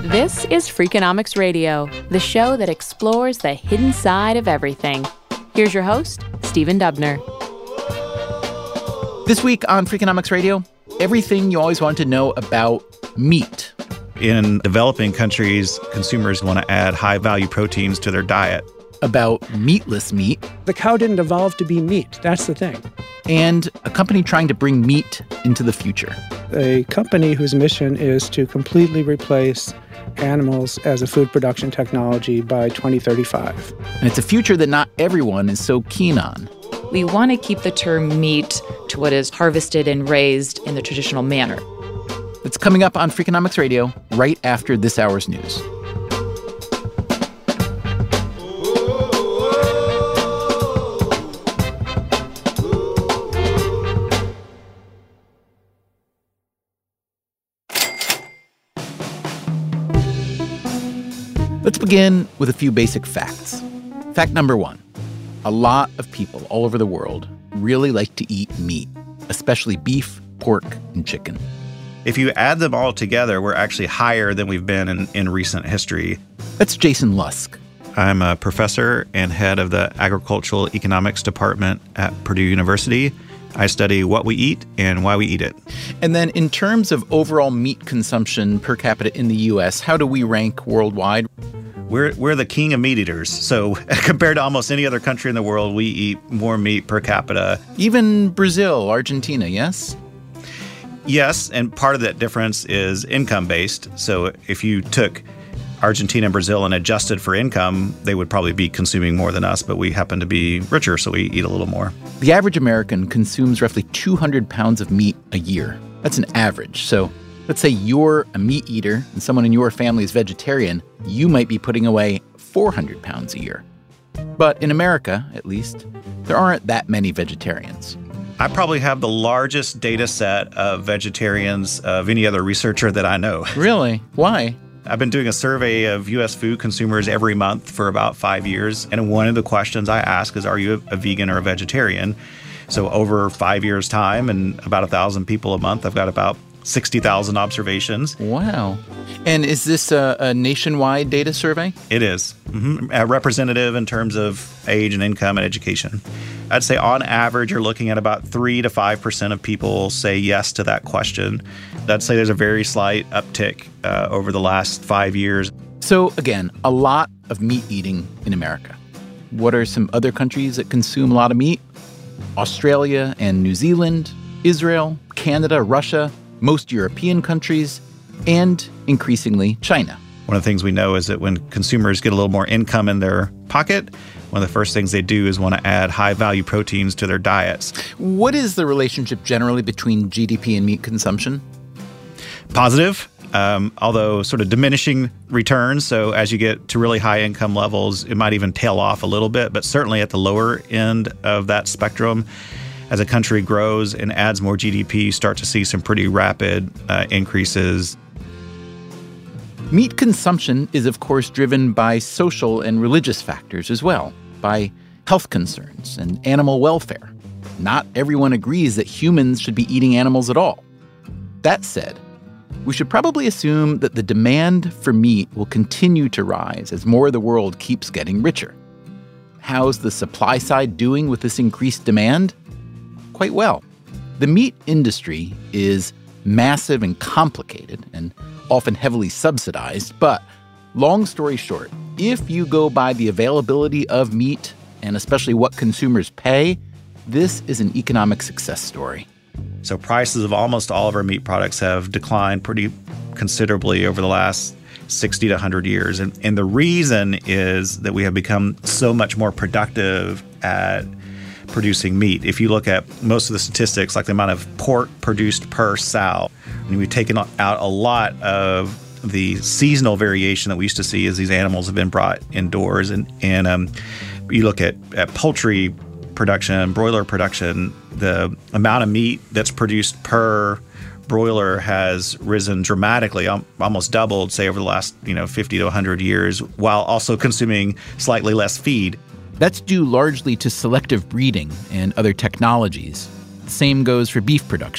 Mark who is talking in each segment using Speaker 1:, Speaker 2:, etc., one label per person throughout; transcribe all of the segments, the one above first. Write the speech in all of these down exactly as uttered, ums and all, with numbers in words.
Speaker 1: This is Freakonomics Radio, the show that explores the hidden side of everything. Here's your host, Stephen Dubner.
Speaker 2: This week on Freakonomics Radio, everything you always wanted to know about meat.
Speaker 3: In developing countries, consumers want to add high-value proteins to their diet.
Speaker 2: About meatless meat.
Speaker 4: The cow didn't evolve to be meat. That's the thing.
Speaker 2: And a company trying to bring meat into the future.
Speaker 4: A company whose mission is to completely replace animals as a food production technology by twenty thirty-five.
Speaker 2: And it's a future that not everyone is so keen on.
Speaker 5: We want to keep the term meat to what is harvested and raised in the traditional manner.
Speaker 2: It's coming up on Freakonomics Radio right after this hour's news. Let's begin with a few basic facts. Fact number one, a lot of people all over the world really like to eat meat, especially beef, pork, and chicken.
Speaker 3: If you add them all together, we're actually higher than we've been in, in recent history.
Speaker 2: That's Jason Lusk.
Speaker 3: I'm a professor and head of the Agricultural Economics Department at Purdue University. I study what we eat and why we eat it.
Speaker 2: And then in terms of overall meat consumption per capita in the U S, how do we rank worldwide?
Speaker 3: We're we're the king of meat eaters. So compared to almost any other country in the world, we eat more meat per capita.
Speaker 2: Even Brazil, Argentina, yes?
Speaker 3: Yes, and part of that difference is income-based. So if you took Argentina and Brazil and adjusted for income, they would probably be consuming more than us, but we happen to be richer, so we eat a little more.
Speaker 2: The average American consumes roughly two hundred pounds of meat a year. That's an average. So let's say you're a meat eater and someone in your family is vegetarian, you might be putting away four hundred pounds a year. But in America, at least, there aren't that many vegetarians.
Speaker 3: I probably have the largest data set of vegetarians of any other researcher that I know.
Speaker 2: Really? Why?
Speaker 3: I've been doing a survey of U S food consumers every month for about five years. And one of the questions I ask is, are you a vegan or a vegetarian? So over five years' time and about one thousand people a month, I've got about sixty thousand observations.
Speaker 2: Wow. And is this a, a nationwide data survey?
Speaker 3: It is. Mm-hmm. A representative in terms of age and income and education. I'd say on average, you're looking at about three to five percent of people say yes to that question. I'd say there's a very slight uptick uh, over the last five years.
Speaker 2: So again, a lot of meat eating in America. What are some other countries that consume a lot of meat? Australia and New Zealand, Israel, Canada, Russia, most European countries, and increasingly China.
Speaker 3: One of the things we know is that when consumers get a little more income in their pocket, one of the first things they do is want to add high-value proteins to their diets.
Speaker 2: What is the relationship generally between G D P and meat consumption?
Speaker 3: Positive, um, although sort of diminishing returns. So as you get to really high income levels, it might even tail off a little bit, but certainly at the lower end of that spectrum, as a country grows and adds more G D P, you start to see some pretty rapid uh, increases.
Speaker 2: Meat consumption is, of course, driven by social and religious factors as well, by health concerns and animal welfare. Not everyone agrees that humans should be eating animals at all. That said, we should probably assume that the demand for meat will continue to rise as more of the world keeps getting richer. How's the supply side doing with this increased demand? Quite well. The meat industry is massive and complicated and often heavily subsidized, but long story short, if you go by the availability of meat and especially what consumers pay, this is an economic success story.
Speaker 3: So prices of almost all of our meat products have declined pretty considerably over the last sixty to one hundred years. And, and the reason is that we have become so much more productive at producing meat. If you look at most of the statistics, like the amount of pork produced per sow, and we've taken out a lot of the seasonal variation that we used to see as these animals have been brought indoors. And, and um, you look at, at poultry production, broiler production, the amount of meat that's produced per broiler has risen dramatically, almost doubled, say, over the last, you know, fifty to one hundred years, while also consuming slightly less feed.
Speaker 2: That's due largely to selective breeding and other technologies. The same goes for beef production.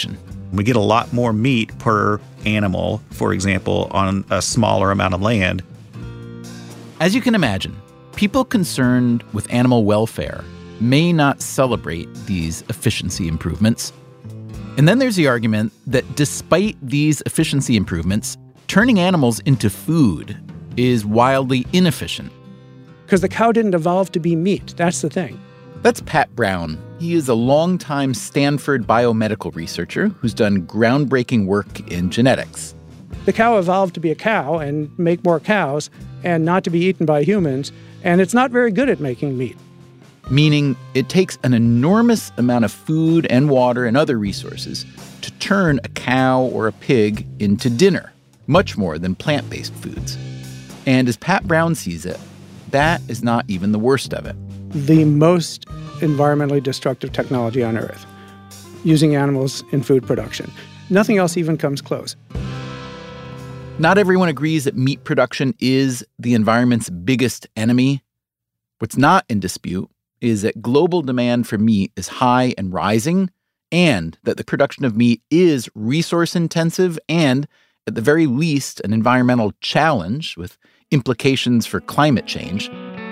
Speaker 3: We get a lot more meat per animal, for example, on a smaller amount of land.
Speaker 2: As you can imagine, people concerned with animal welfare may not celebrate these efficiency improvements. And then there's the argument that despite these efficiency improvements, turning animals into food is wildly inefficient.
Speaker 4: Because the cow didn't evolve to be meat. That's the thing.
Speaker 2: That's Pat Brown. He is a longtime Stanford biomedical researcher who's done groundbreaking work in genetics.
Speaker 4: The cow evolved to be a cow and make more cows and not to be eaten by humans, and it's not very good at making meat.
Speaker 2: Meaning it takes an enormous amount of food and water and other resources to turn a cow or a pig into dinner, much more than plant-based foods. And as Pat Brown sees it, that is not even the worst of it.
Speaker 4: The most environmentally destructive technology on Earth, using animals in food production. Nothing else even comes close.
Speaker 2: Not everyone agrees that meat production is the environment's biggest enemy. What's not in dispute is that global demand for meat is high and rising, and that the production of meat is resource-intensive and, at the very least, an environmental challenge with implications for climate change.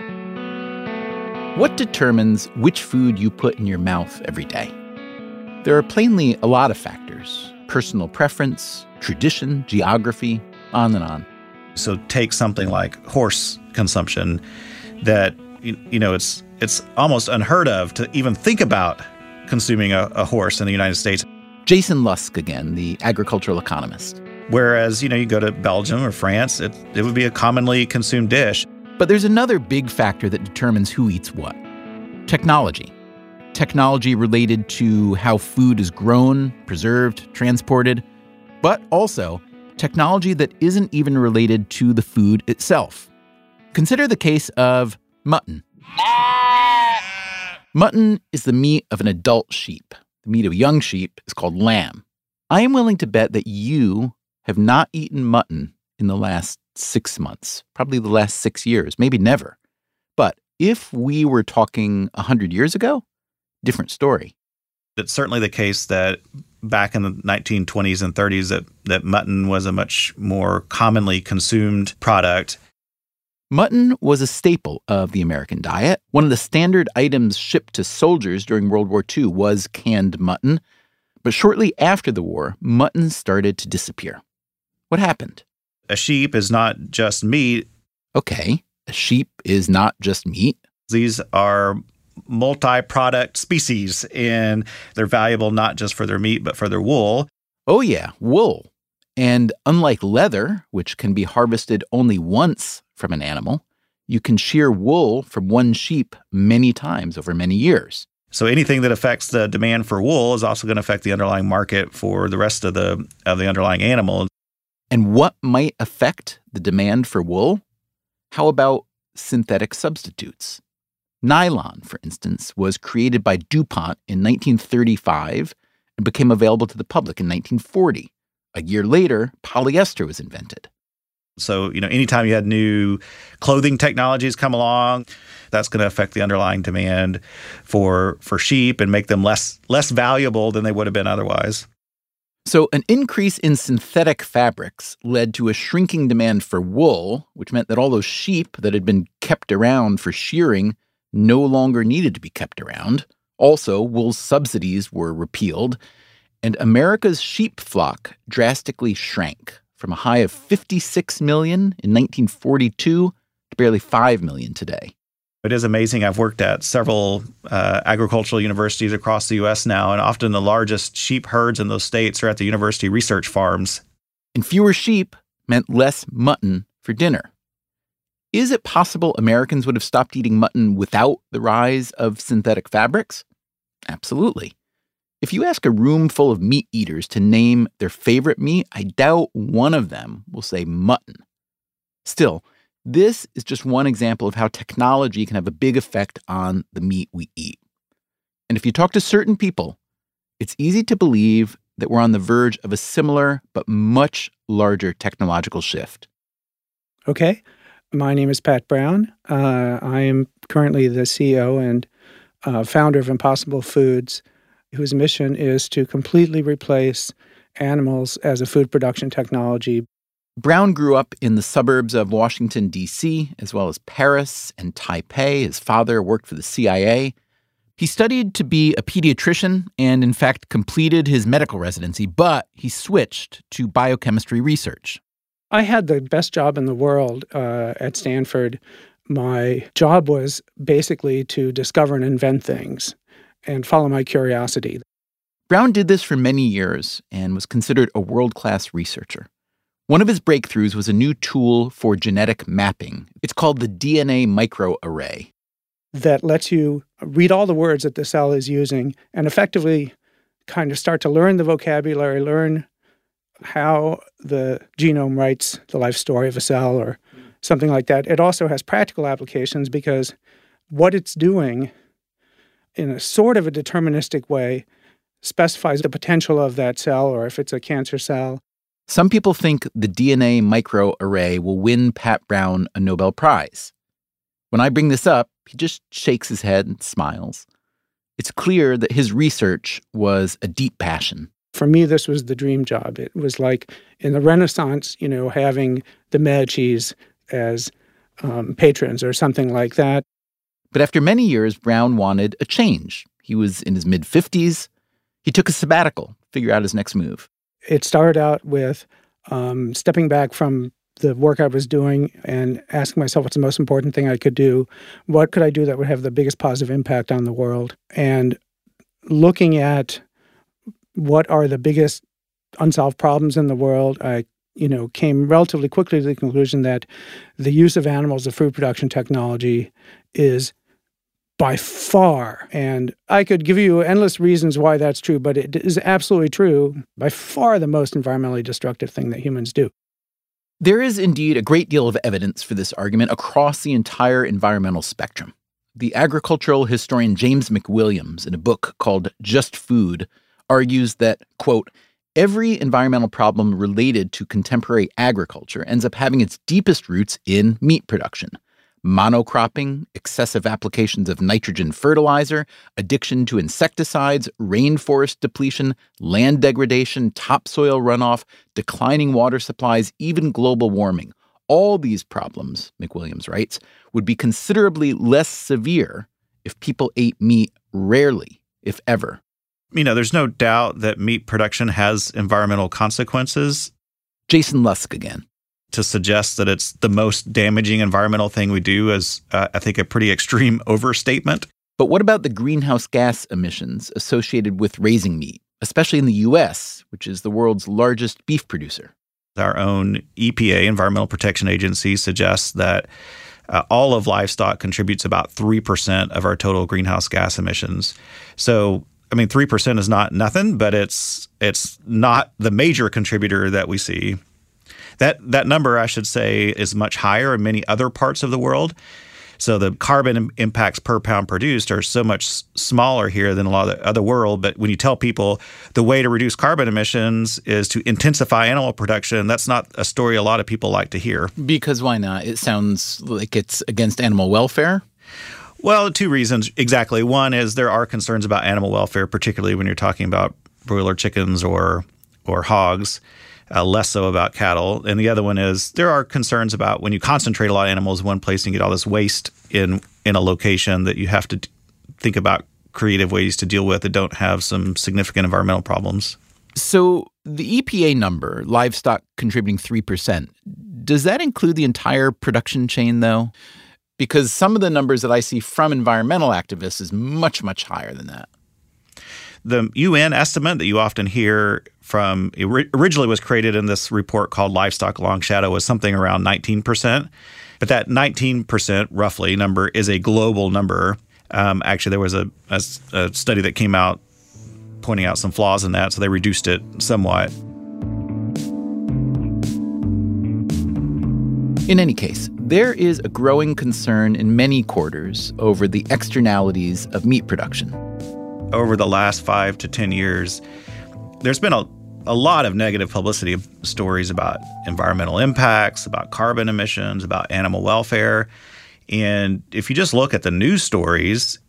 Speaker 2: What determines which food you put in your mouth every day? There are plainly a lot of factors: personal preference, tradition, geography, on and on.
Speaker 3: So take something like horse consumption that, you know, it's it's almost unheard of to even think about consuming a, a horse in the United States.
Speaker 2: Jason Lusk again, the agricultural economist.
Speaker 3: Whereas, you know, you go to Belgium or France, it, it would be a commonly consumed dish.
Speaker 2: But there's another big factor that determines who eats what. Technology. Technology related to how food is grown, preserved, transported, but also technology that isn't even related to the food itself. Consider the case of mutton. Mutton is the meat of an adult sheep. The meat of a young sheep is called lamb. I am willing to bet that you have not eaten mutton in the last six months, probably the last six years, maybe never. But if we were talking one hundred years ago, different story.
Speaker 3: It's certainly the case that back in the nineteen twenties and thirties that, that mutton was a much more commonly consumed product.
Speaker 2: Mutton was a staple of the American diet. One of the standard items shipped to soldiers during World War Two was canned mutton. But shortly after the war, mutton started to disappear. What happened?
Speaker 3: A sheep is not just meat.
Speaker 2: Okay, a sheep is not just meat.
Speaker 3: These are multi-product species, and they're valuable not just for their meat, but for their wool.
Speaker 2: Oh yeah, wool. And unlike leather, which can be harvested only once from an animal, you can shear wool from one sheep many times over many years.
Speaker 3: So anything that affects the demand for wool is also going to affect the underlying market for the rest of the of the underlying animal.
Speaker 2: And what might affect the demand for wool? How about synthetic substitutes? Nylon, for instance, was created by DuPont in nineteen thirty-five and became available to the public in nineteen forty. A year later, polyester was invented.
Speaker 3: So, you know, anytime you had new clothing technologies come along, that's going to affect the underlying demand for for sheep and make them less less valuable than they would have been otherwise.
Speaker 2: So an increase in synthetic fabrics led to a shrinking demand for wool, which meant that all those sheep that had been kept around for shearing no longer needed to be kept around. Also, wool subsidies were repealed, and America's sheep flock drastically shrank from a high of fifty-six million in nineteen forty-two to barely five million today.
Speaker 3: It is amazing. I've worked at several uh, agricultural universities across the U S now, and often the largest sheep herds in those states are at the university research farms.
Speaker 2: And fewer sheep meant less mutton for dinner. Is it possible Americans would have stopped eating mutton without the rise of synthetic fabrics? Absolutely. If you ask a room full of meat eaters to name their favorite meat, I doubt one of them will say mutton. Still, this is just one example of how technology can have a big effect on the meat we eat. And if you talk to certain people, it's easy to believe that we're on the verge of a similar but much larger technological shift.
Speaker 4: Okay. My name is Pat Brown. Uh, I am currently the C E O and uh, founder of Impossible Foods. whose mission is to completely replace animals as a food production technology.
Speaker 2: Brown grew up in the suburbs of Washington, D C, as well as Paris and Taipei. His father worked for the C I A. He studied to be a pediatrician and, in fact, completed his medical residency, but he switched to biochemistry research.
Speaker 4: I had the best job in the world uh, at Stanford. My job was basically to discover and invent things and follow my curiosity.
Speaker 2: Brown did this for many years and was considered a world-class researcher. One of his breakthroughs was a new tool for genetic mapping. It's called the D N A microarray.
Speaker 4: That lets you read all the words that the cell is using and effectively kind of start to learn the vocabulary, learn how the genome writes the life story of a cell or something like that. It also has practical applications because what it's doing in a sort of a deterministic way specifies the potential of that cell or if it's a cancer cell.
Speaker 2: Some people think the D N A microarray will win Pat Brown a Nobel Prize. When I bring this up, he just shakes his head and smiles. It's clear that his research was a deep passion.
Speaker 4: For me, this was the dream job. It was like in the Renaissance, you know, having the Medicis as um, patrons or something like that.
Speaker 2: But after many years, Brown wanted a change. He was in his mid-fifties. He took a sabbatical, figure out his next move.
Speaker 4: It started out with um, stepping back from the work I was doing and asking myself what's the most important thing I could do. What could I do that would have the biggest positive impact on the world? And looking at what are the biggest unsolved problems in the world, I you know, came relatively quickly to the conclusion that the use of animals as food production technology is by far, and I could give you endless reasons why that's true, but it is absolutely true, by far the most environmentally destructive thing that humans do.
Speaker 2: There is indeed a great deal of evidence for this argument across the entire environmental spectrum. The agricultural historian James McWilliams, in a book called Just Food, argues that, quote, every environmental problem related to contemporary agriculture ends up having its deepest roots in meat production. Monocropping, excessive applications of nitrogen fertilizer, addiction to insecticides, rainforest depletion, land degradation, topsoil runoff, declining water supplies, even global warming. All these problems, McWilliams writes, would be considerably less severe if people ate meat rarely, if ever.
Speaker 3: You know, there's no doubt that meat production has environmental consequences.
Speaker 2: Jason Lusk again.
Speaker 3: To suggest that it's the most damaging environmental thing we do is, uh, I think, a pretty extreme overstatement.
Speaker 2: But what about the greenhouse gas emissions associated with raising meat, especially in the U S, which is the world's largest beef producer?
Speaker 3: Our own E P A, Environmental Protection Agency, suggests that uh, all of livestock contributes about three percent of our total greenhouse gas emissions. So, I mean, three percent is not nothing, but it's it's not the major contributor that we see. That that number, I should say, is much higher in many other parts of the world. So the carbon impacts per pound produced are so much smaller here than a lot of the other world. But when you tell people the way to reduce carbon emissions is to intensify animal production, that's not a story a lot of people like to hear.
Speaker 2: Because why not? It sounds like it's against animal welfare.
Speaker 3: Well, two reasons exactly. One is there are concerns about animal welfare, particularly when you're talking about broiler chickens or or hogs. Uh, less so about cattle. And the other one is there are concerns about when you concentrate a lot of animals in one place and you get all this waste in in a location that you have to d- think about creative ways to deal with that don't have some significant environmental problems.
Speaker 2: So the E P A number, livestock contributing three percent, does that include the entire production chain, though? Because some of the numbers that I see from environmental activists is much, much higher than that.
Speaker 3: The U N estimate that you often hear from originally was created in this report called Livestock Long Shadow was something around nineteen percent. But that nineteen percent roughly number is a global number. Um, actually, there was a, a, a study that came out pointing out some flaws in that, so they reduced it somewhat.
Speaker 2: In any case, there is a growing concern in many quarters over the externalities of meat production.
Speaker 3: Over the last five to ten years, there's been a, a lot of negative publicity stories about environmental impacts, about carbon emissions, about animal welfare. And if you just look at the news stories,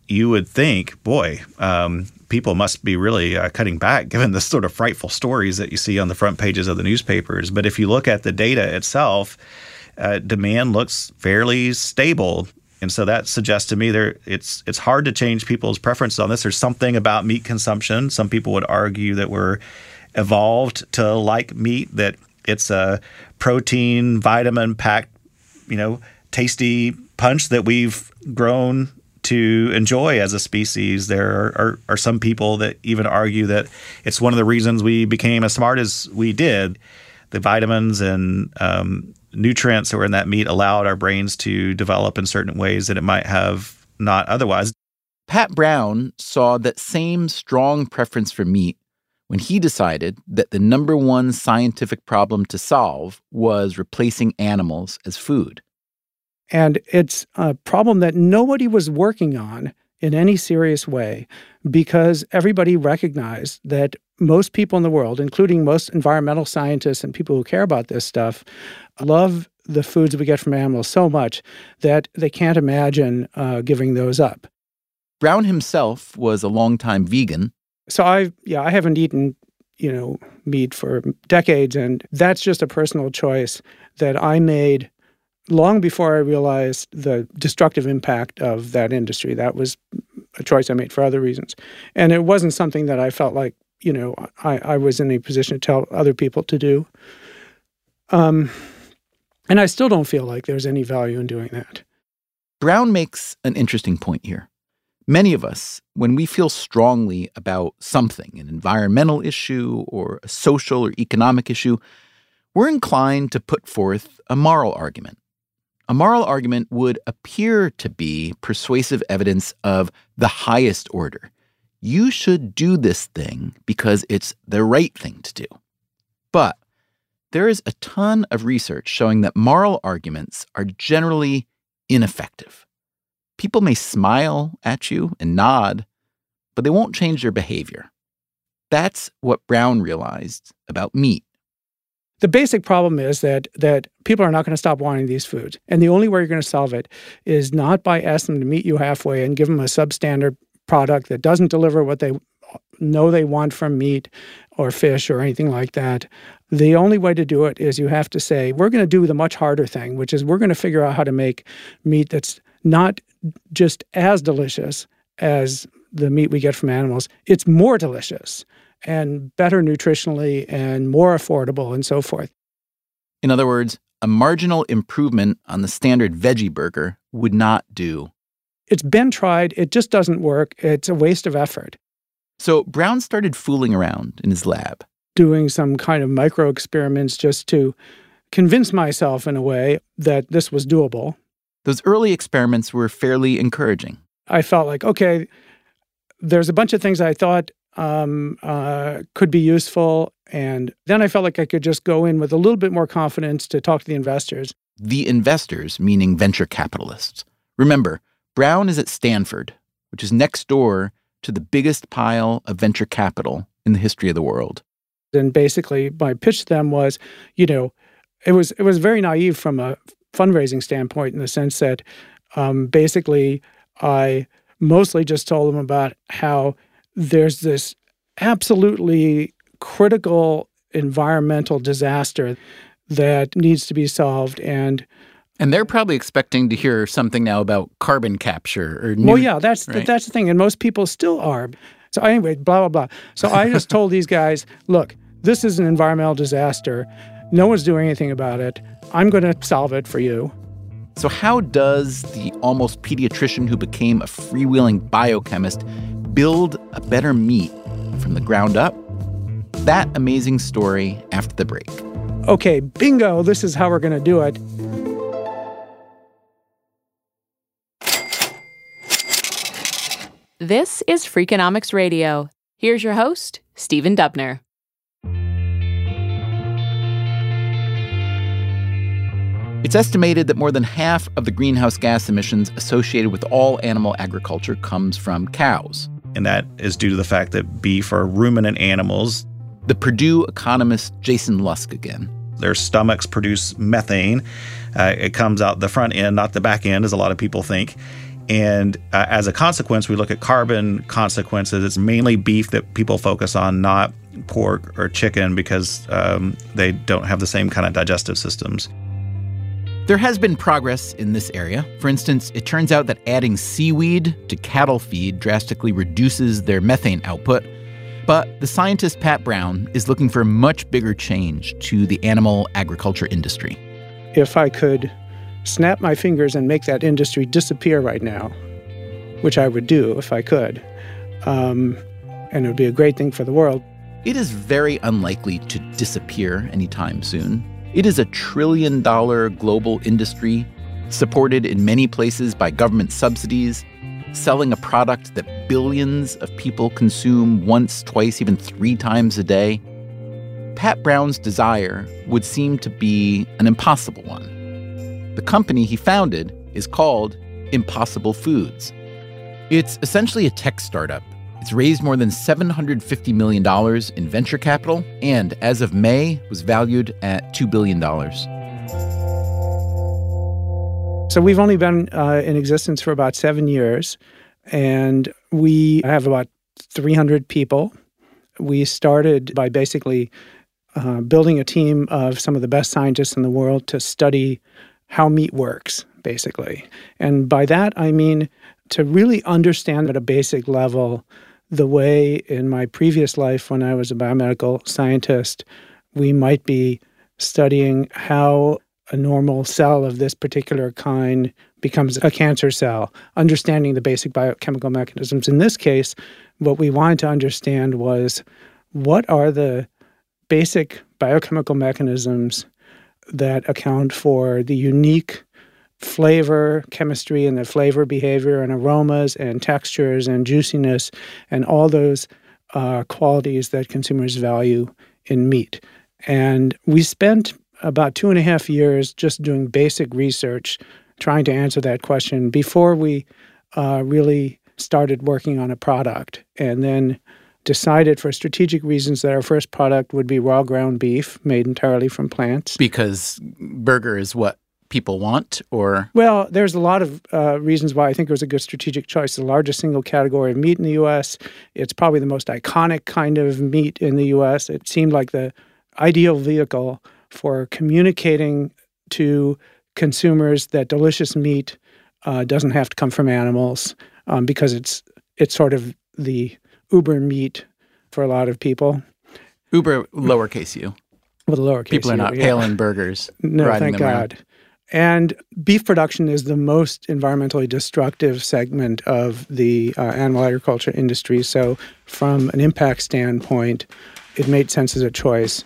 Speaker 3: you would think, boy, um, people must be really uh, cutting back given the sort of frightful stories that you see on the front pages of the newspapers. But if you look at the data itself, uh, demand looks fairly stable. And so that suggests to me there it's it's hard to change people's preferences on this. There's something about meat consumption. Some people would argue that we're evolved to like meat, that it's a protein, vitamin-packed, you know, tasty punch that we've grown to enjoy as a species. There are, are, are some people that even argue that it's one of the reasons we became as smart as we did. The vitamins and um, nutrients that were in that meat allowed our brains to develop in certain ways that it might have not otherwise.
Speaker 2: Pat Brown saw that same strong preference for meat when he decided that the number one scientific problem to solve was replacing animals as food.
Speaker 4: And it's a problem that nobody was working on in any serious way because everybody recognized that most people in the world, including most environmental scientists and people who care about this stuff, love the foods we get from animals so much that they can't imagine uh, giving those up.
Speaker 2: Brown himself was a longtime vegan.
Speaker 4: So I, yeah, I haven't eaten, you know, meat for decades, and that's just a personal choice that I made long before I realized the destructive impact of that industry. That was a choice I made for other reasons. And it wasn't something that I felt like, you know, I, I was in a position to tell other people to do. Um, and I still don't feel like there's any value in doing that.
Speaker 2: Brown makes an interesting point here. Many of us, when we feel strongly about something, an environmental issue or a social or economic issue, we're inclined to put forth a moral argument. A moral argument would appear to be persuasive evidence of the highest order. You should do this thing because it's the right thing to do. But there is a ton of research showing that moral arguments are generally ineffective. People may smile at you and nod, but they won't change their behavior. That's what Brown realized about meat.
Speaker 4: The basic problem is that that people are not going to stop wanting these foods. And the only way you're going to solve it is not by asking them to meet you halfway and give them a substandard product that doesn't deliver what they know they want from meat or fish or anything like that. The only way to do it is you have to say, we're going to do the much harder thing, which is we're going to figure out how to make meat that's not just as delicious as the meat we get from animals. It's more delicious and better nutritionally and more affordable and so forth.
Speaker 2: In other words, a marginal improvement on the standard veggie burger would not do.
Speaker 4: It's been tried. It just doesn't work. It's a waste of effort.
Speaker 2: So Brown started fooling around in his lab,
Speaker 4: doing some kind of micro experiments just to convince myself in a way that this was doable.
Speaker 2: Those early experiments were fairly encouraging.
Speaker 4: I felt like, okay, there's a bunch of things I thought um, uh, could be useful. And then I felt like I could just go in with a little bit more confidence to talk to the investors.
Speaker 2: The investors, meaning venture capitalists. Remember, Brown is at Stanford, which is next door to the biggest pile of venture capital in the history of the world.
Speaker 4: And basically, my pitch to them was, you know, it was it was very naive from a fundraising standpoint in the sense that um, basically I mostly just told them about how there's this absolutely critical environmental disaster that needs to be solved. And
Speaker 2: and they're probably expecting to hear something now about carbon capture. Or new,
Speaker 4: well, yeah, that's
Speaker 2: right?
Speaker 4: the, that's the thing. And most people still are. So anyway, blah, blah, blah. So I just told these guys, look, this is an environmental disaster. No one's doing anything about it. I'm going to solve it for you.
Speaker 2: So how does the almost pediatrician who became a freewheeling biochemist build a better meat from the ground up? That amazing story after the break.
Speaker 4: Okay, bingo, this is how we're going to do it.
Speaker 1: This is Freakonomics Radio. Here's your host, Stephen Dubner.
Speaker 2: It's estimated that more than half of the greenhouse gas emissions associated with all animal agriculture comes from cows.
Speaker 3: And that is due to the fact that beef are ruminant animals.
Speaker 2: The Purdue economist Jason Lusk again.
Speaker 3: Their stomachs produce methane. Uh, it comes out the front end, not the back end, as a lot of people think. And uh, as a consequence, we look at carbon consequences. It's mainly beef that people focus on, not pork or chicken, because um, they don't have the same kind of digestive systems.
Speaker 2: There has been progress in this area. For instance, it turns out that adding seaweed to cattle feed drastically reduces their methane output. But the scientist Pat Brown is looking for a much bigger change to the animal agriculture industry.
Speaker 4: If I could snap my fingers and make that industry disappear right now, which I would do if I could, um, and it would be a great thing for the world.
Speaker 2: It is very unlikely to disappear anytime soon. It is a trillion-dollar global industry supported in many places by government subsidies, selling a product that billions of people consume once, twice, even three times a day. Pat Brown's desire would seem to be an impossible one. The company he founded is called Impossible Foods. It's essentially a tech startup. It's raised more than seven hundred fifty million dollars in venture capital, and as of May, was valued at two billion dollars.
Speaker 4: So we've only been uh, in existence for about seven years, and we have about three hundred people. We started by basically uh, building a team of some of the best scientists in the world to study how meat works, basically. And by that, I mean to really understand at a basic level the way in my previous life when I was a biomedical scientist, we might be studying how a normal cell of this particular kind becomes a cancer cell, understanding the basic biochemical mechanisms. In this case, what we wanted to understand was what are the basic biochemical mechanisms that account for the unique flavor chemistry and the flavor behavior and aromas and textures and juiciness and all those uh, qualities that consumers value in meat. And we spent about two and a half years just doing basic research trying to answer that question before we uh, really started working on a product, and then decided for strategic reasons that our first product would be raw ground beef made entirely from plants.
Speaker 2: Because burger is what people want, or?
Speaker 4: Well, there's a lot of uh, reasons why I think it was a good strategic choice. The largest single category of meat in the U S. It's probably the most iconic kind of meat in the U S. It seemed like the ideal vehicle for communicating to consumers that delicious meat uh, doesn't have to come from animals, um, because it's it's sort of the Uber meat for a lot of people.
Speaker 2: Uber lowercase u.
Speaker 4: With a lowercase
Speaker 2: People are
Speaker 4: u,
Speaker 2: not
Speaker 4: yeah.
Speaker 2: hailing burgers.
Speaker 4: No,
Speaker 2: riding
Speaker 4: thank
Speaker 2: them
Speaker 4: God.
Speaker 2: around.
Speaker 4: And beef production is the most environmentally destructive segment of the uh, animal agriculture industry. So from an impact standpoint, it made sense as a choice.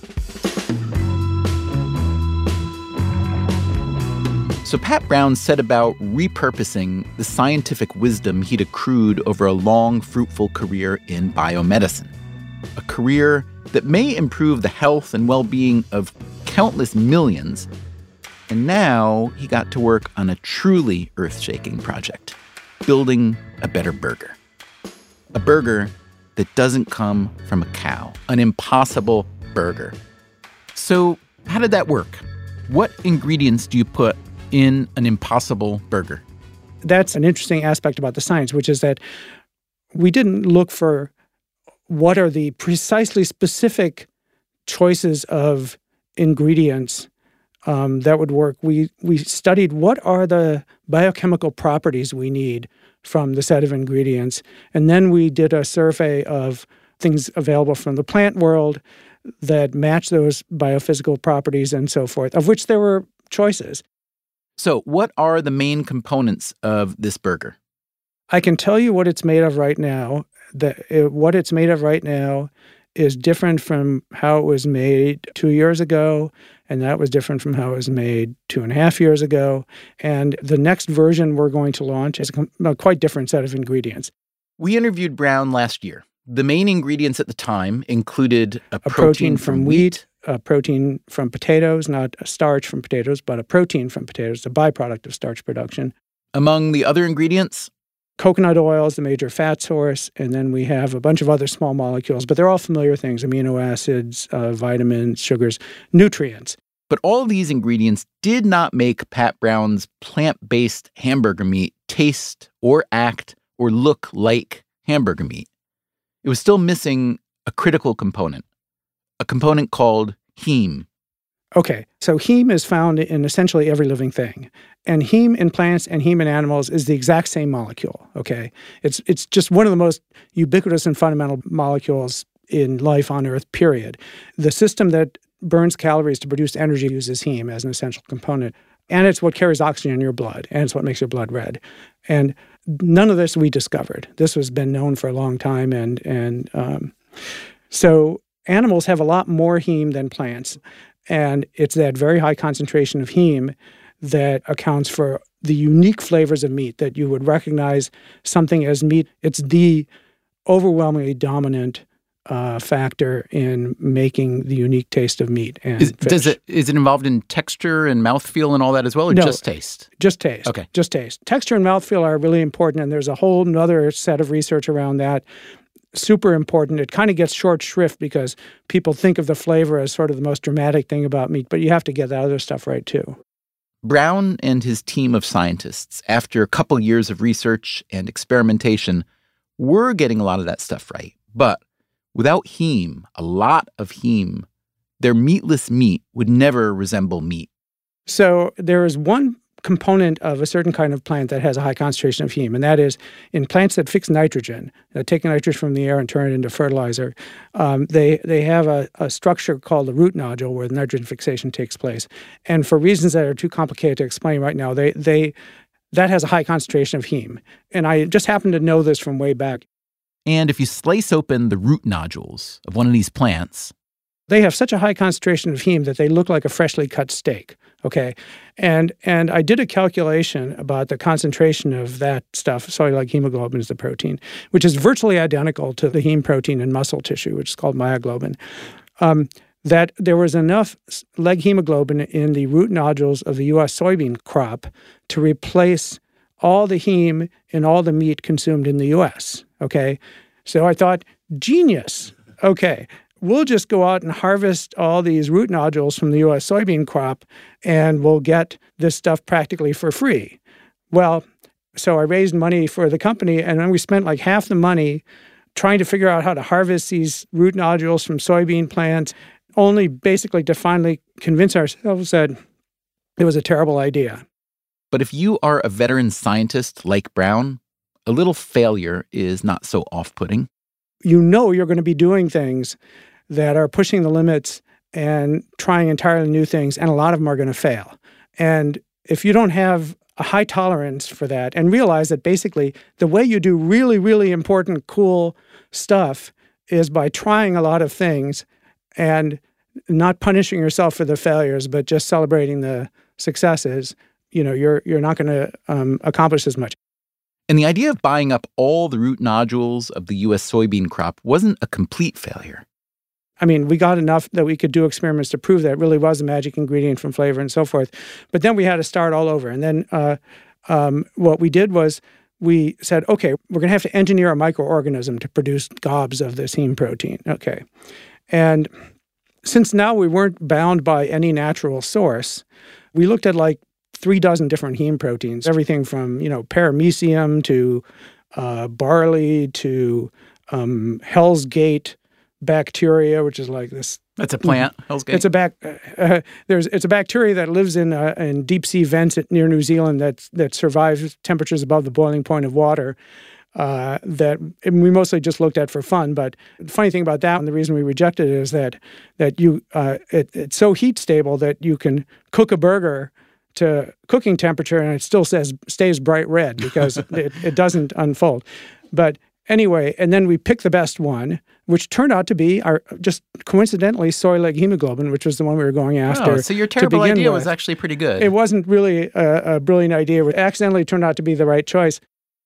Speaker 2: So Pat Brown set about repurposing the scientific wisdom he'd accrued over a long, fruitful career in biomedicine. A career that may improve the health and well-being of countless millions. And now he got to work on a truly earth-shaking project, building a better burger. A burger that doesn't come from a cow, an impossible burger. So how did that work? What ingredients do you put in an impossible burger?
Speaker 4: That's an interesting aspect about the science, which is that we didn't look for what are the precisely specific choices of ingredients um, that would work. We we studied what are the biochemical properties we need from the set of ingredients, and then we did a survey of things available from the plant world that match those biophysical properties and so forth, of which there were choices.
Speaker 2: So what are the main components of this burger?
Speaker 4: I can tell you what it's made of right now. That it, what it's made of right now is different from how it was made two years ago, and that was different from how it was made two and a half years ago. And the next version we're going to launch is a, a quite different set of ingredients.
Speaker 2: We interviewed Brown last year. The main ingredients at the time included a,
Speaker 4: A
Speaker 2: protein,
Speaker 4: protein
Speaker 2: from,
Speaker 4: from
Speaker 2: wheat,
Speaker 4: wheat, a protein from potatoes, not a starch from potatoes, but a protein from potatoes, a byproduct of starch production.
Speaker 2: Among the other ingredients,
Speaker 4: Coconut oil is the major fat source, and then we have a bunch of other small molecules, but they're all familiar things: amino acids, uh, vitamins, sugars, nutrients.
Speaker 2: but all of these ingredients did not make Pat Brown's plant-based hamburger meat taste or act or look like hamburger meat. It was still missing a critical component, a component called heme.
Speaker 4: Okay, so heme is found in essentially every living thing. And heme in plants and heme in animals is the exact same molecule, okay? It's it's just one of the most ubiquitous and fundamental molecules in life on Earth, period. The system that burns calories to produce energy uses heme as an essential component. And it's what carries oxygen in your blood, and it's what makes your blood red. And none of this we discovered. This has been known for a long time, and, and um, so animals have a lot more heme than plants. And it's that very high concentration of heme that accounts for the unique flavors of meat that you would recognize something as meat. It's the overwhelmingly dominant uh, factor in making the unique taste of meat and
Speaker 2: is,
Speaker 4: fish.
Speaker 2: Does it, is it involved in texture and mouthfeel and all that as well, or
Speaker 4: No,
Speaker 2: just taste?
Speaker 4: Just taste.
Speaker 2: Okay.
Speaker 4: Just taste. Texture and mouthfeel are really important, and there's a whole other set of research around that. Super important. It kind of gets short shrift because people think of the flavor as sort of the most dramatic thing about meat, but you have to get that other stuff right too.
Speaker 2: Brown and his team of scientists, after a couple years of research and experimentation, were getting a lot of that stuff right. But without heme, a lot of heme, their meatless meat would never resemble meat.
Speaker 4: So there is one component of a certain kind of plant that has a high concentration of heme, and that is in plants that fix nitrogen, that take nitrogen from the air and turn it into fertilizer. Um, they they have a, a structure called the root nodule where the nitrogen fixation takes place. And for reasons that are too complicated to explain right now, they they that has a high concentration of heme. And I just happen to know this from way back.
Speaker 2: And if you slice open the root nodules of one of these plants,
Speaker 4: they have such a high concentration of heme that they look like a freshly cut steak, okay? And and I did a calculation about the concentration of that stuff, soy-like hemoglobin is the protein, which is virtually identical to the heme protein in muscle tissue, which is called myoglobin, um, that there was enough leg hemoglobin in the root nodules of the U S soybean crop to replace all the heme in all the meat consumed in the U S, okay? So I thought, genius, okay. We'll just go out and harvest all these root nodules from the U S soybean crop, and we'll get this stuff practically for free. Well, so I raised money for the company, and then we spent like half the money trying to figure out how to harvest these root nodules from soybean plants, only basically to finally convince ourselves that it was a terrible idea.
Speaker 2: But if you are a veteran scientist like Brown, a little failure is not so off-putting.
Speaker 4: You know you're going to be doing things that are pushing the limits and trying entirely new things, and a lot of them are going to fail. And if you don't have a high tolerance for that and realize that basically the way you do really, really important, cool stuff is by trying a lot of things and not punishing yourself for the failures, but just celebrating the successes, you know, you're you're not going to um, accomplish as much.
Speaker 2: And the idea of buying up all the root nodules of the U S soybean crop wasn't a complete failure.
Speaker 4: I mean, we got enough that we could do experiments to prove that it really was a magic ingredient from flavor and so forth. But then we had to start all over. And then uh, um, what we did was we said, okay, we're going to have to engineer a microorganism to produce gobs of this heme protein. Okay. And since now we weren't bound by any natural source, we looked at like three dozen different heme proteins, everything from, you know, paramecium to uh, barley to um, Hell's Gate bacteria, which is like this.
Speaker 2: That's a plant. Hell's Gate.
Speaker 4: It's a bac. Uh, there's it's a bacteria that lives in uh, in deep sea vents at, near New Zealand that that survives temperatures above the boiling point of water. Uh, that and we mostly just looked at for fun. But the funny thing about that, and the reason we rejected it, is that that you uh, it, it's so heat stable that you can cook a burger to cooking temperature and it still says stays bright red because it, it doesn't unfold. But anyway, and then we picked the best one, which turned out to be our just coincidentally soy-like hemoglobin, which was the one we were going after.
Speaker 2: Oh, so your terrible
Speaker 4: to begin
Speaker 2: idea
Speaker 4: with.
Speaker 2: was actually pretty good.
Speaker 4: It wasn't really a, a brilliant idea. It accidentally turned out to be the right choice.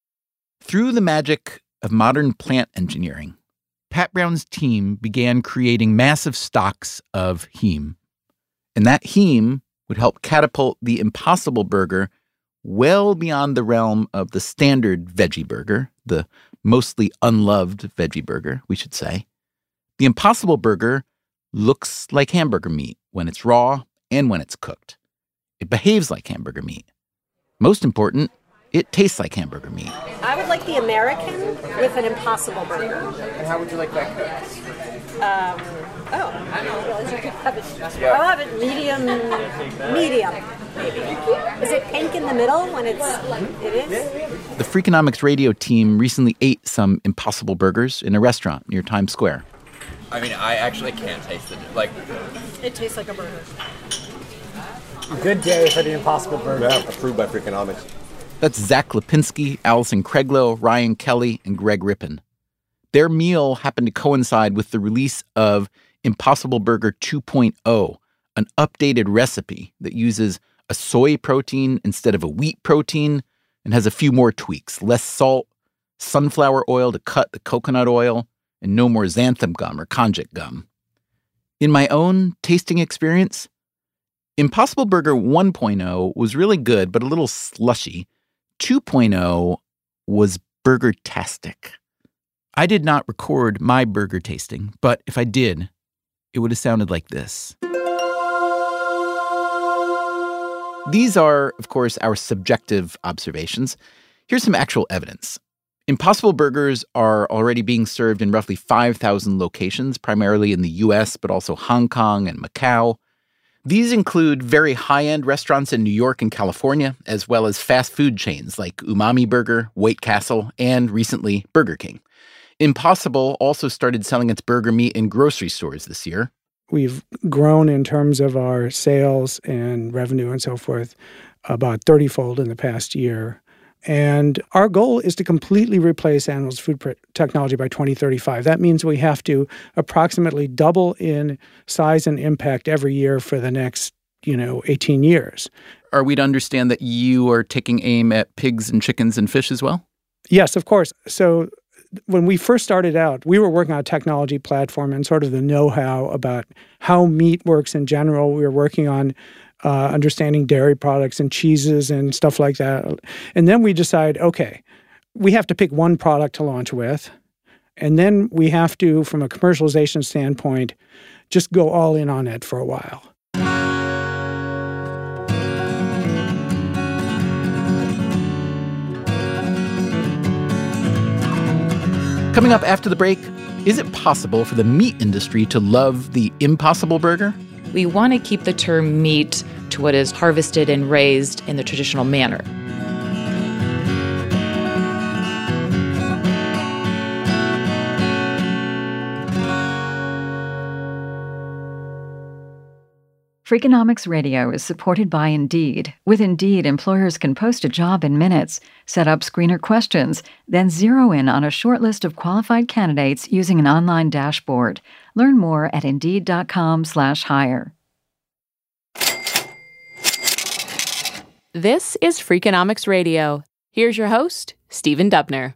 Speaker 2: Through the magic of modern plant engineering, Pat Brown's team began creating massive stocks of heme. And that heme would help catapult the Impossible Burger well beyond the realm of the standard veggie burger, the mostly unloved veggie burger, we should say. The Impossible Burger looks like hamburger meat when it's raw and when it's cooked. It behaves like hamburger meat. Most important, It tastes like hamburger meat.
Speaker 6: I would like the American with an Impossible Burger.
Speaker 7: And how would you like that cooked?
Speaker 6: Um, oh, I don't realize you could have it. I'll have it medium, medium, maybe. Is it pink in the middle when it's, it is?
Speaker 2: The Freakonomics Radio team recently ate some Impossible Burgers in a restaurant near Times Square.
Speaker 7: I mean, I actually can't taste it. Like,
Speaker 6: it tastes like a burger.
Speaker 8: Good day for the Impossible Burger.
Speaker 9: Yeah, approved by Freakonomics.
Speaker 2: That's Zach Lipinski, Allison Craiglow, Ryan Kelly, and Greg Rippin. Their meal happened to coincide with the release of Impossible Burger two point oh, an updated recipe that uses a soy protein instead of a wheat protein and has a few more tweaks: less salt, sunflower oil to cut the coconut oil, and no more xanthan gum or konjac gum. In my own tasting experience, Impossible Burger one point oh was really good, but a little slushy. two point oh was burger-tastic. I did not record my burger tasting, but if I did, it would have sounded like this. These are, of course, our subjective observations. Here's some actual evidence. Impossible Burgers are already being served in roughly five thousand locations, primarily in the U S, but also Hong Kong and Macau. These include very high-end restaurants in New York and California, as well as fast food chains like Umami Burger, White Castle, and recently Burger King. Impossible also started selling its burger meat in grocery stores this year.
Speaker 4: We've grown in terms of our sales and revenue and so forth about thirty-fold in the past year. And our goal is to completely replace animals' food pr- technology by twenty thirty-five. That means we have to approximately double in size and impact every year for the next, you know, eighteen years.
Speaker 2: Are we to understand that you are taking aim at pigs and chickens and fish as well?
Speaker 4: Yes, of course. So when we first started out, we were working on a technology platform and sort of the know-how about how meat works in general. We were working on uh, understanding dairy products and cheeses and stuff like that. And then we decided, okay, we have to pick one product to launch with. And then we have to, from a commercialization standpoint, just go all in on it for a while.
Speaker 2: Coming up after the break, is it possible for the meat industry to love the Impossible Burger?
Speaker 5: We want to keep the term meat to what is harvested and raised in the traditional manner.
Speaker 10: Freakonomics Radio is supported by Indeed. With Indeed, employers can post a job in minutes, set up screener questions, then zero in on a short list of qualified candidates using an online dashboard. Learn more at Indeed.com slash hire.
Speaker 1: This is Freakonomics Radio. Here's your host, Stephen Dubner.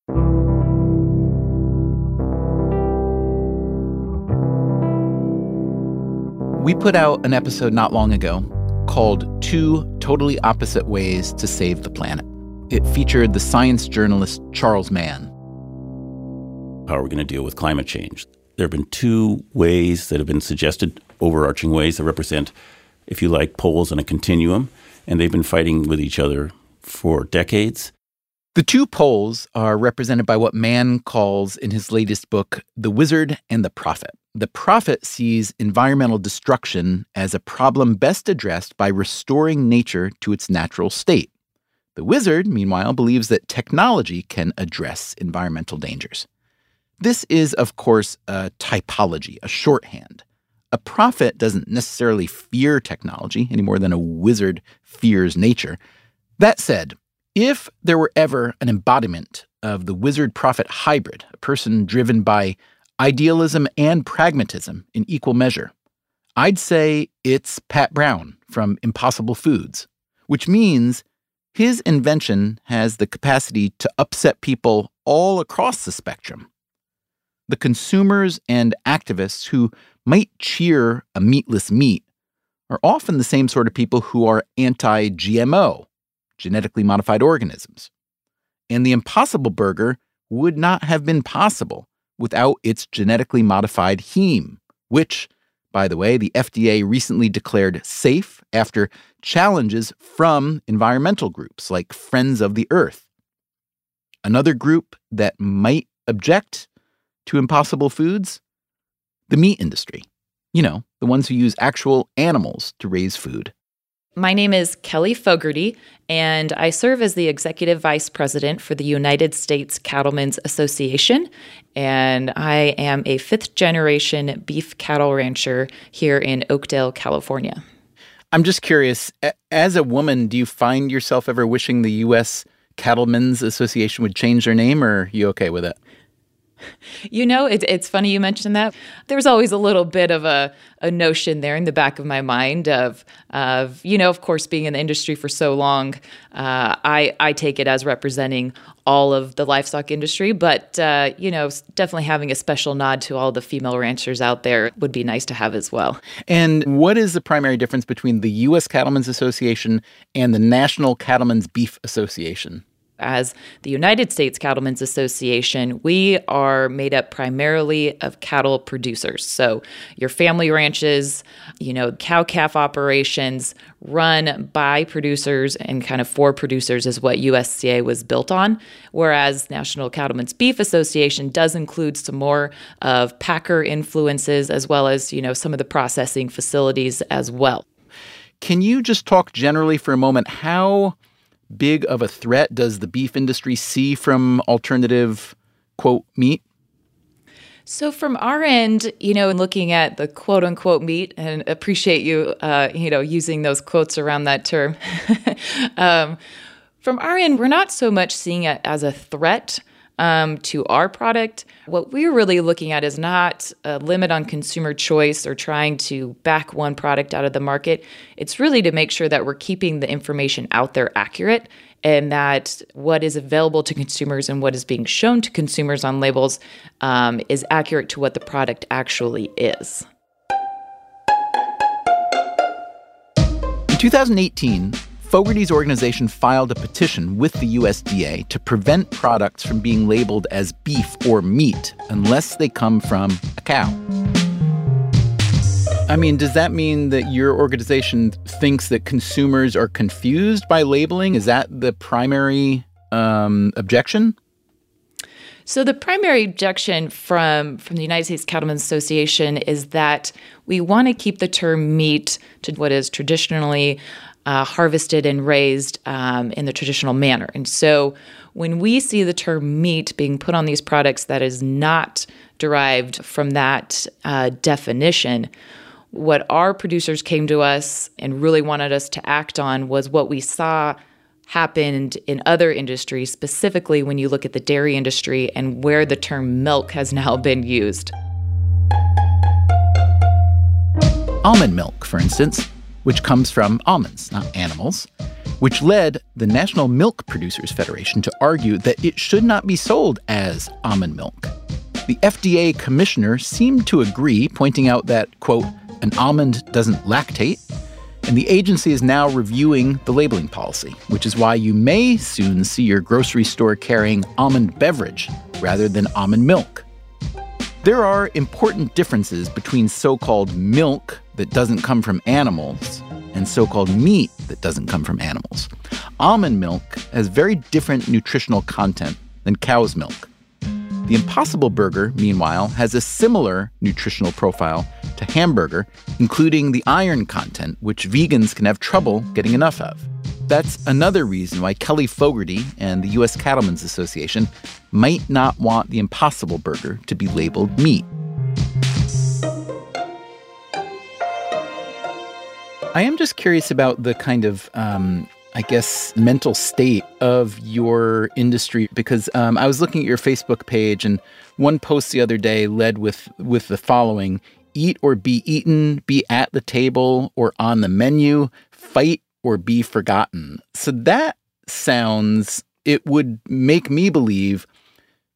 Speaker 2: We put out an episode not long ago called Two Totally Opposite Ways to Save the Planet. It featured the science journalist Charles Mann.
Speaker 11: How are we going to deal with climate change? There have been two ways that have been suggested, overarching ways that represent, if you like, poles in a continuum, and they've been fighting with each other for decades.
Speaker 2: The two poles are represented by what Mann calls in his latest book, The Wizard and the Prophet. The prophet sees environmental destruction as a problem best addressed by restoring nature to its natural state. The wizard, meanwhile, believes that technology can address environmental dangers. This is, of course, a typology, a shorthand. A prophet doesn't necessarily fear technology any more than a wizard fears nature. That said, if there were ever an embodiment of the wizard-prophet hybrid, a person driven by idealism and pragmatism in equal measure, I'd say it's Pat Brown from Impossible Foods, which means his invention has the capacity to upset people all across the spectrum. The consumers and activists who might cheer a meatless meat are often the same sort of people who are anti-G M O, genetically modified organisms. And the Impossible Burger would not have been possible without its genetically modified heme, which, by the way, the F D A recently declared safe after challenges from environmental groups like Friends of the Earth. Another group that might object to Impossible Foods? The meat industry. You know, the ones who use actual animals to raise food.
Speaker 5: My name is Kelly Fogarty, and I serve as the Executive Vice President for the United States Cattlemen's Association, and I am a fifth-generation beef cattle rancher here in Oakdale, California.
Speaker 2: I'm just curious, as a woman, do you find yourself ever wishing the U S Cattlemen's Association would change their name, or are you okay with it?
Speaker 5: You know, it, it's funny you mentioned that. There's always a little bit of a, a notion there in the back of my mind of, of, you know, of course, being in the industry for so long, uh, I, I take it as representing all of the livestock industry. But, uh, you know, definitely having a special nod to all the female ranchers out there would be nice to have as well.
Speaker 2: And what is the primary difference between the U S Cattlemen's Association and the National Cattlemen's Beef Association?
Speaker 5: As the United States Cattlemen's Association, we are made up primarily of cattle producers. So your family ranches, you know, cow-calf operations run by producers and kind of for producers is what U S C A was built on. Whereas National Cattlemen's Beef Association does include some more of packer influences as well as, you know, some of the processing facilities as well.
Speaker 2: Can you just talk generally for a moment how big of a threat does the beef industry see from alternative, quote, meat?
Speaker 5: So from our end, you know, in looking at the quote unquote meat, and appreciate you, uh, you know, using those quotes around that term. um, from our end, we're not so much seeing it as a threat um, to our product. What we're really looking at is not a limit on consumer choice or trying to back one product out of the market. It's really to make sure that we're keeping the information out there accurate and that what is available to consumers and what is being shown to consumers on labels um, is accurate to what the product actually is.
Speaker 2: In two thousand eighteen, Fogarty's organization filed a petition with the U S D A to prevent products from being labeled as beef or meat unless they come from a cow. I mean, does that mean that your organization thinks that consumers are confused by labeling? Is that the primary um, objection?
Speaker 5: So the primary objection from, from the United States Cattlemen's Association is that we want to keep the term meat to what is traditionally Uh, harvested and raised um, in the traditional manner. And so when we see the term meat being put on these products that is not derived from that uh, definition, what our producers came to us and really wanted us to act on was what we saw happened in other industries, specifically when you look at the dairy industry and where the term milk has now been used.
Speaker 2: Almond milk, for instance, which comes from almonds, not animals, which led the National Milk Producers Federation to argue that it should not be sold as almond milk. The F D A commissioner seemed to agree, pointing out that, quote, an almond doesn't lactate, and the agency is now reviewing the labeling policy, which is why you may soon see your grocery store carrying almond beverage rather than almond milk. There are important differences between so-called milk that doesn't come from animals and so-called meat that doesn't come from animals. Almond milk has very different nutritional content than cow's milk. The Impossible Burger, meanwhile, has a similar nutritional profile to hamburger, including the iron content, which vegans can have trouble getting enough of. That's another reason why Kelly Fogarty and the U S Cattlemen's Association might not want the Impossible Burger to be labeled meat. I am just curious about the kind of, um, I guess, mental state of your industry, because um, I was looking at your Facebook page, and one post the other day led with, with the following: eat or be eaten, be at the table or on the menu, fight or be forgotten. So that sounds, it would make me believe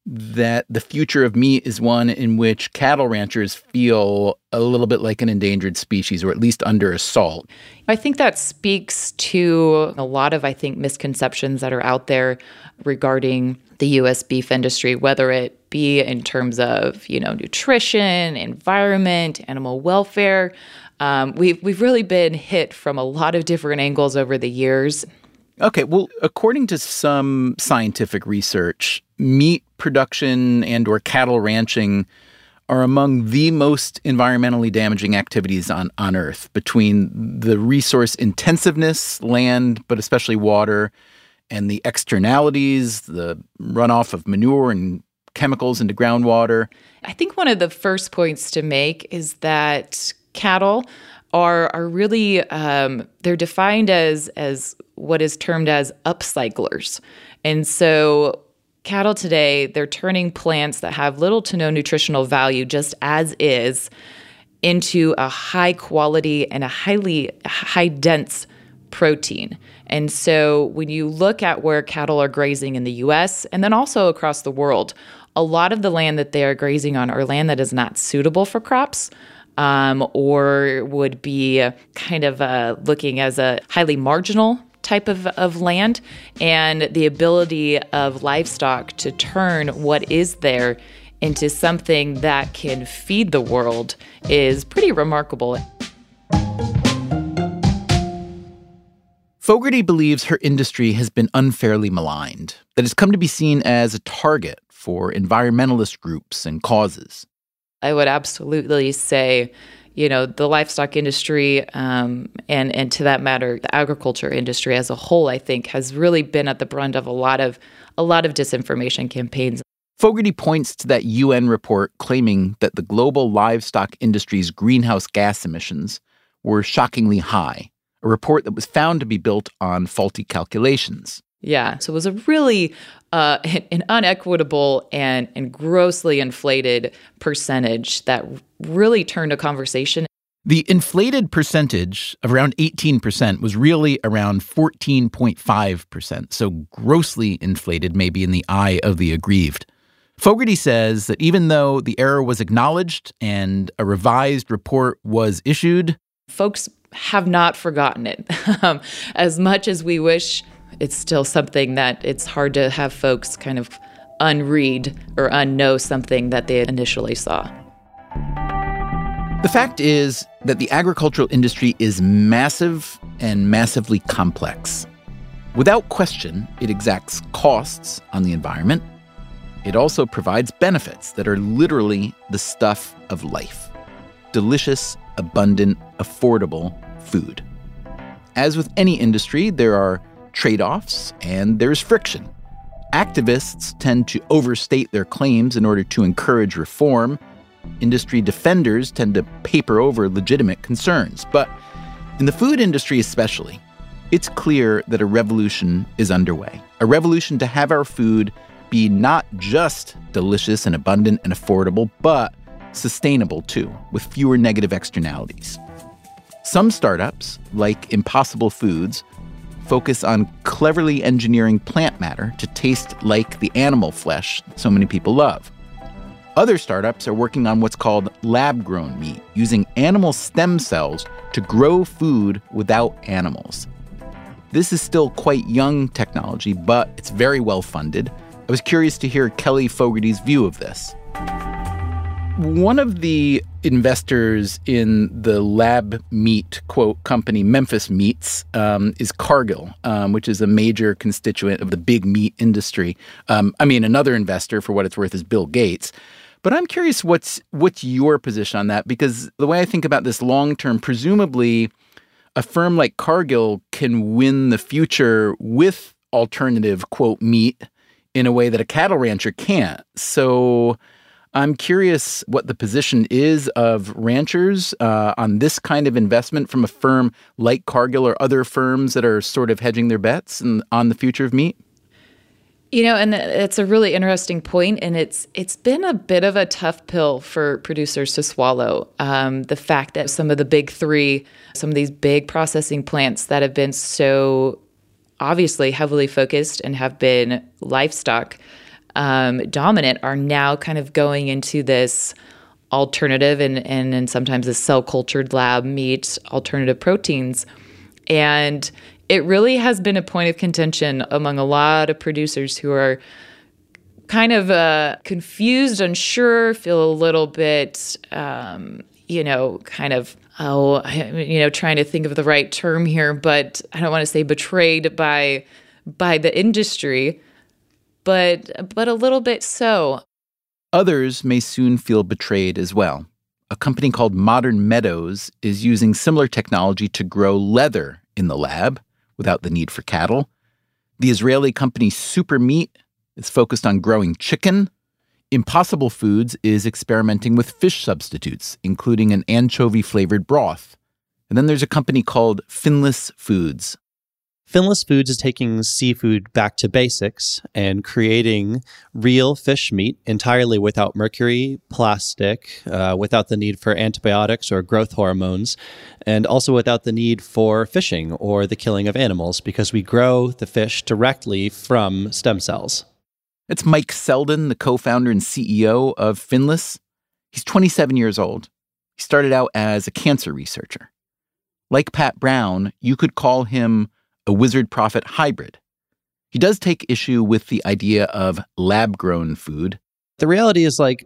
Speaker 2: that the future of meat is one in which cattle ranchers feel a little bit like an endangered species, or at least under assault.
Speaker 5: I think that speaks to a lot of, I think, misconceptions that are out there regarding the U S beef industry, whether it be in terms of, you know, nutrition, environment, animal welfare. Um, we've, we've really been hit from a lot of different angles over the years.
Speaker 2: Okay, well, according to some scientific research, meat production and or cattle ranching are among the most environmentally damaging activities on, on Earth, between the resource intensiveness, land, but especially water, and the externalities, the runoff of manure and chemicals into groundwater.
Speaker 5: I think one of the first points to make is that cattle are are really, um, they're defined as as what is termed as upcyclers. And so cattle today, they're turning plants that have little to no nutritional value just as is into a high quality and a highly high dense protein. And so when you look at where cattle are grazing in the U S and then also across the world, a lot of the land that they are grazing on are land that is not suitable for crops. Um, or would be kind of uh, looking as a highly marginal type of, of land, and the ability of livestock to turn what is there into something that can feed the world is pretty remarkable.
Speaker 2: Fogarty believes her industry has been unfairly maligned, that it's come to be seen as a target for environmentalist groups and causes.
Speaker 5: I would absolutely say, you know, the livestock industry um, and, and to that matter, the agriculture industry as a whole, I think, has really been at the brunt of a lot of a lot of disinformation campaigns.
Speaker 2: Fogarty points to that U N report claiming that the global livestock industry's greenhouse gas emissions were shockingly high, a report that was found to be built on faulty calculations.
Speaker 5: Yeah, so it was a really uh, an unequitable and, and grossly inflated percentage that really turned a conversation.
Speaker 2: The inflated percentage of around eighteen percent was really around fourteen point five percent, so grossly inflated maybe in the eye of the aggrieved. Fogarty says that even though the error was acknowledged and a revised report was issued,
Speaker 5: folks have not forgotten it. um, as much as we wish, it's still something that it's hard to have folks kind of unread or unknow something that they initially saw.
Speaker 2: The fact is that the agricultural industry is massive and massively complex. Without question, it exacts costs on the environment. It also provides benefits that are literally the stuff of life. Delicious, abundant, affordable food. As with any industry, there are trade-offs and there's friction. Activists tend to overstate their claims in order to encourage reform. Industry defenders tend to paper over legitimate concerns. But in the food industry especially, it's clear that a revolution is underway. A revolution to have our food be not just delicious and abundant and affordable, but sustainable too, with fewer negative externalities. Some startups, like Impossible Foods, focus on cleverly engineering plant matter to taste like the animal flesh so many people love. Other startups are working on what's called lab-grown meat, using animal stem cells to grow food without animals. This is still quite young technology, but it's very well funded. I was curious to hear Kelly Fogarty's view of this. One of the investors in the lab meat, quote, company Memphis Meats um, is Cargill, um, which is a major constituent of the big meat industry. Um, I mean, another investor, for what it's worth, is Bill Gates. But I'm curious what's what's your position on that? Because the way I think about this long term, presumably a firm like Cargill can win the future with alternative, quote, meat in a way that a cattle rancher can't. So I'm curious what the position is of ranchers uh, on this kind of investment from a firm like Cargill or other firms that are sort of hedging their bets in, on the future of meat.
Speaker 5: You know, and it's a really interesting point, and it's it's been a bit of a tough pill for producers to swallow. Um, the fact that some of the big three, some of these big processing plants that have been so obviously heavily focused and have been livestock um, dominant are now kind of going into this alternative and, and, and sometimes a cell-cultured lab meat alternative proteins. And it really has been a point of contention among a lot of producers who are kind of uh, confused, unsure, feel a little bit, um, you know, kind of, oh, you know, trying to think of the right term here, but I don't want to say betrayed by by the industry, but but a little bit so.
Speaker 2: Others may soon feel betrayed as well. A company called Modern Meadows is using similar technology to grow leather in the lab without the need for cattle. The Israeli company Supermeat is focused on growing chicken. Impossible Foods is experimenting with fish substitutes, including an anchovy-flavored broth. And then there's a company called Finless Foods.
Speaker 9: Finless Foods is taking seafood back to basics and creating real fish meat entirely without mercury, plastic, uh, without the need for antibiotics or growth hormones, and also without the need for fishing or the killing of animals, because we grow the fish directly from stem cells.
Speaker 2: It's Mike Selden, the co-founder and C E O of Finless. He's twenty-seven years old. He started out as a cancer researcher. Like Pat Brown, you could call him a wizard-prophet hybrid. He does take issue with the idea of lab-grown food.
Speaker 9: The reality is, like,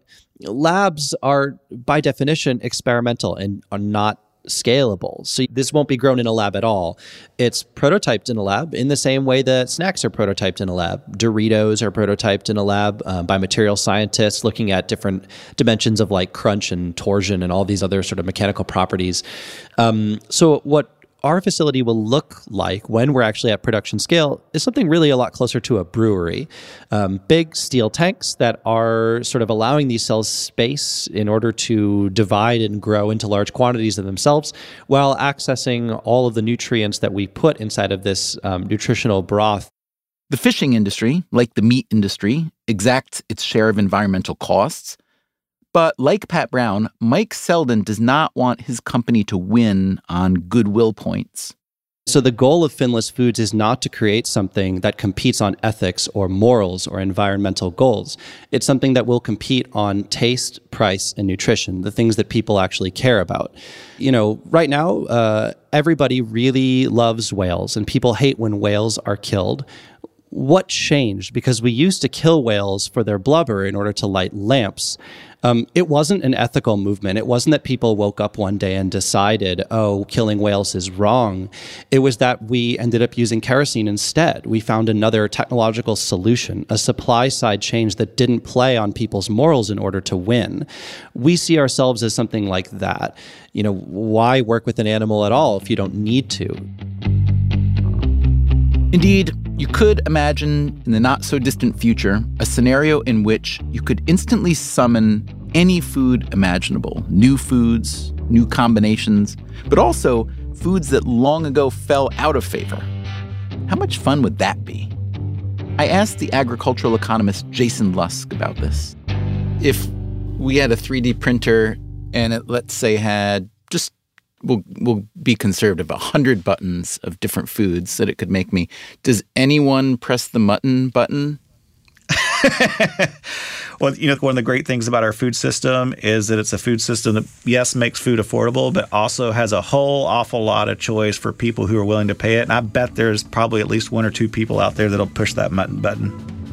Speaker 9: labs are, by definition, experimental and are not scalable. So this won't be grown in a lab at all. It's prototyped in a lab in the same way that snacks are prototyped in a lab. Doritos are prototyped in a lab uh, by material scientists looking at different dimensions of like crunch and torsion and all these other sort of mechanical properties. Um, so what our facility will look like when we're actually at production scale is something really a lot closer to a brewery. Um, big steel tanks that are sort of allowing these cells space in order to divide and grow into large quantities of themselves while accessing all of the nutrients that we put inside of this um, nutritional broth.
Speaker 2: The fishing industry, like the meat industry, exacts its share of environmental costs. But like Pat Brown, Mike Selden does not want his company to win on goodwill points.
Speaker 9: So the goal of Finless Foods is not to create something that competes on ethics or morals or environmental goals. It's something that will compete on taste, price, and nutrition, the things that people actually care about. You know, right now, uh, everybody really loves whales, and people hate when whales are killed. What changed? Because we used to kill whales for their blubber in order to light lamps. Um, it wasn't an ethical movement. It wasn't that people woke up one day and decided, oh, killing whales is wrong. It was that we ended up using kerosene instead. We found another technological solution, a supply side change that didn't play on people's morals in order to win. We see ourselves as something like that. You know, why work with an animal at all if you don't need to?
Speaker 2: Indeed, you could imagine in the not-so-distant future a scenario in which you could instantly summon any food imaginable, new foods, new combinations, but also foods that long ago fell out of favor. How much fun would that be? I asked the agricultural economist Jason Lusk about this. If we had a three D printer and it, let's say, had just We'll, we'll be conservative, one hundred buttons of different foods that it could make me. Does anyone press the mutton button?
Speaker 3: Well, you know, one of the great things about our food system is that it's a food system that, yes, makes food affordable, but also has a whole awful lot of choice for people who are willing to pay it. And I bet there's probably at least one or two people out there that'll push that mutton button.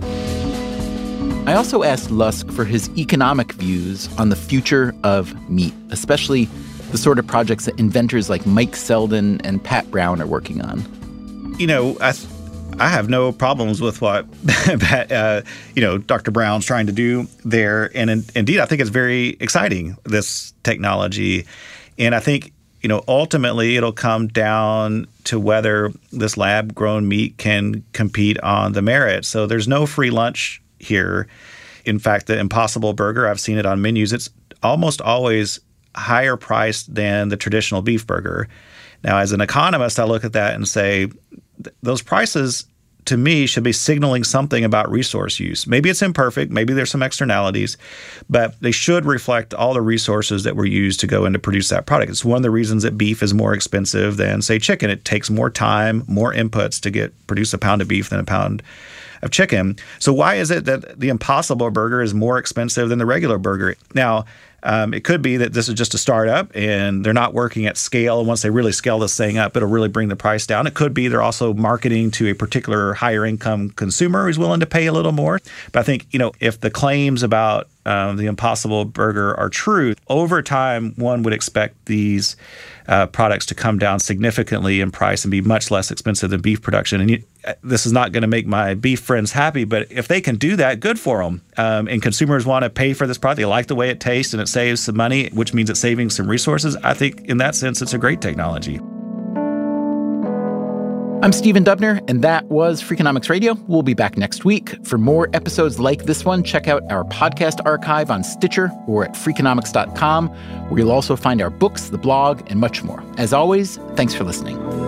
Speaker 2: I also asked Lusk for his economic views on the future of meat, especially the sort of projects that inventors like Mike Selden and Pat Brown are working on.
Speaker 3: You know, I, I have no problems with what uh, you know Doctor Brown's trying to do there, and in, indeed, I think it's very exciting, this technology. And I think, you know, ultimately, it'll come down to whether this lab-grown meat can compete on the merits. So there's no free lunch here. In fact, the Impossible Burger, I've seen it on menus. It's almost always higher priced than the traditional beef burger. Now, as an economist, I look at that and say, th- those prices, to me, should be signaling something about resource use. Maybe it's imperfect, maybe there's some externalities, but they should reflect all the resources that were used to go in to produce that product. It's one of the reasons that beef is more expensive than, say, chicken. It takes more time, more inputs to get produce a pound of beef than a pound of chicken. So why is it that the Impossible Burger is more expensive than the regular burger? Now, Um, it could be that this is just a startup and they're not working at scale. And once they really scale this thing up, it'll really bring the price down. It could be they're also marketing to a particular higher income consumer who's willing to pay a little more. But I think, you know, if the claims about uh, the Impossible Burger are true, over time, one would expect these uh, products to come down significantly in price and be much less expensive than beef production. And you, this is not going to make my beef friends happy, but if they can do that, good for them. Um, and consumers want to pay for this product. They like the way it tastes and it saves some money, which means it's saving some resources. I think in that sense, it's a great technology.
Speaker 2: I'm Stephen Dubner, and that was Freakonomics Radio. We'll be back next week. For more episodes like this one, check out our podcast archive on Stitcher or at freakonomics dot com, where you'll also find our books, the blog, and much more. As always, thanks for listening.